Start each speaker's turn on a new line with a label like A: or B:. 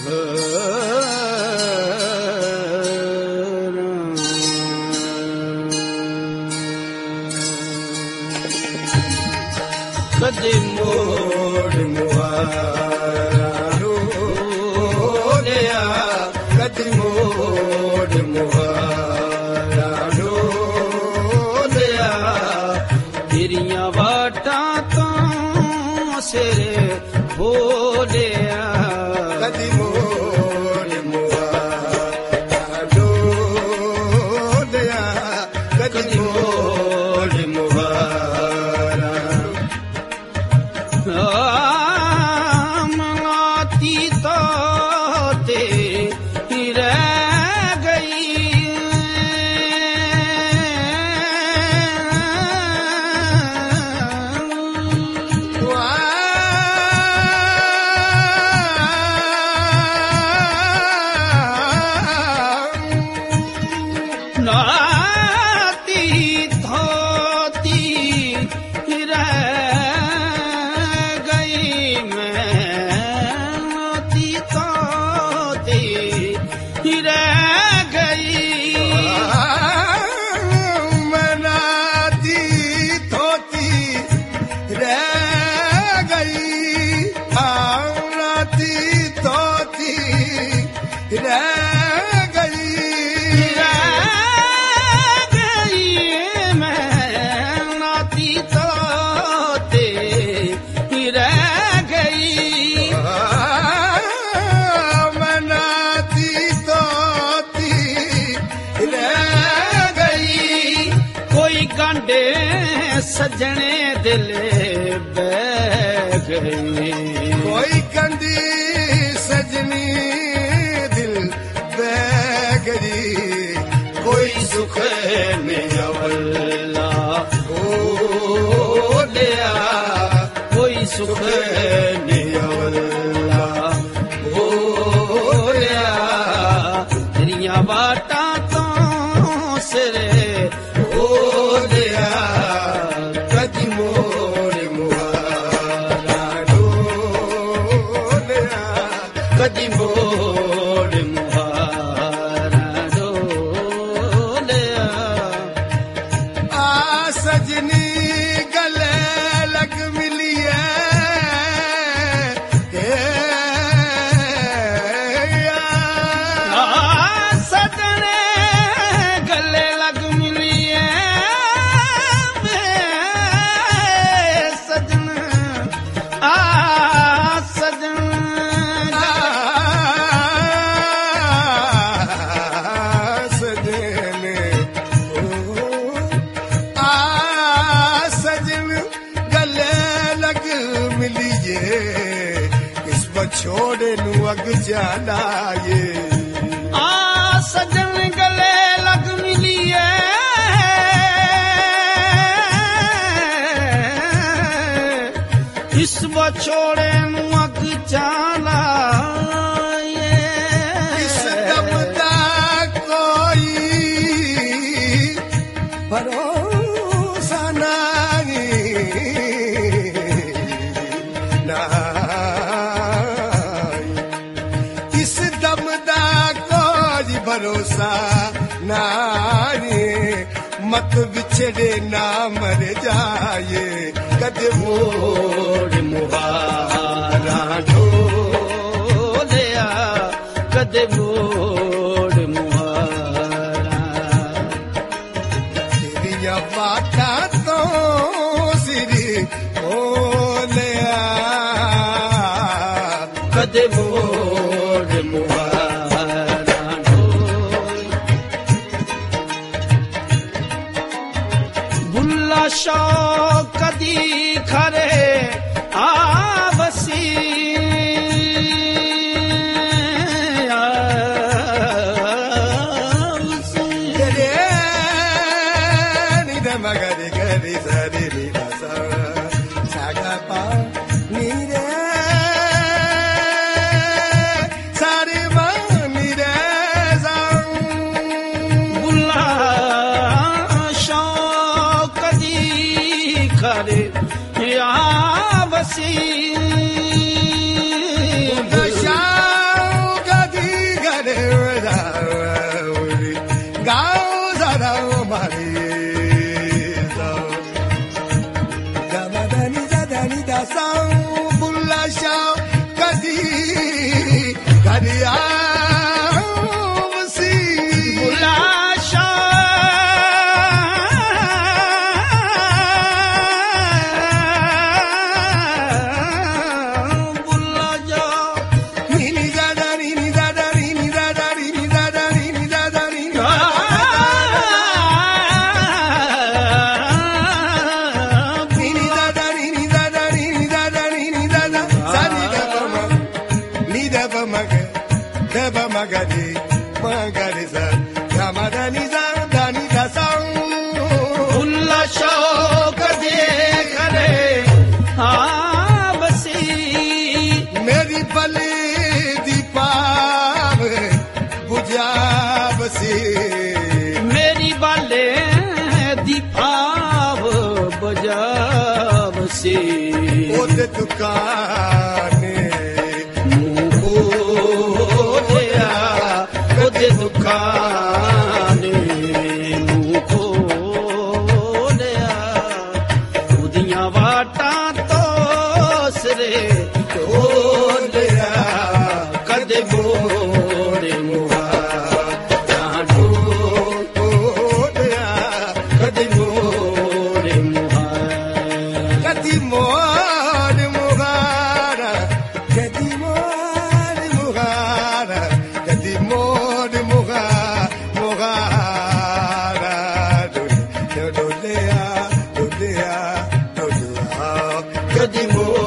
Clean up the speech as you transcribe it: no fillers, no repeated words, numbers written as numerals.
A: कदे मोड़ मुहारा ढोलिया कदे मोड़ मुहारा ढोलिया तेरियां वाटा तो सिरे बोलिया कदे मोड़ मुहारा ढोलिया कदे मोड़ मुहारा मनाती तो तेरी रह गई नाती धोती रह सजने दिल बह गई कोई कंदी सजनी दिल बह गई कोई सुख में अवला हो लिया कोई सुख में अवला हो लिया तेरियां बाटा तो सिरे हो लिया कदी मोड़ मुहारा ढोलिया कदी मोड़ मुहारा ढोलिया आ सजनी गले लग मिली सजने गले लग मिली छोड़े नू अग जाना ये आ सजन गले लग मिलिए इस छोड़े नू अग जाना ये इस दम दा कोई भरोसा नहीं ना भरोसा नारे मत बिछड़े ना मर जाए कदे मोड़ मुहारा ढोलिया कदे मोड़ मुहारा तेरियां बाटा तो सिरी बोलिया कदे मोड़ मुहारा शौक दी खरे आवसी रे निद मगरी गरी सरी नीला सागा पा नीरे सारे मानी रे बुल्ला खरे या वसी dasan bulla shaw kadi kadi amsi
B: bulla
A: magadi magadi sa ramadani za dani da sang
B: bulla shaw kadi kare basi
A: meri bale di pav bujha basi
B: meri bale di pav bujha basi
A: ode dukane
B: दुकाने मुखो लिया उदियां वाटा तो सरे तो लिया कदे मोरे मुहा जानो लिया कदे मोरे मुहा
A: kadi mor muhara kadi mor muhara kadi mor muhara do do lea kadi mor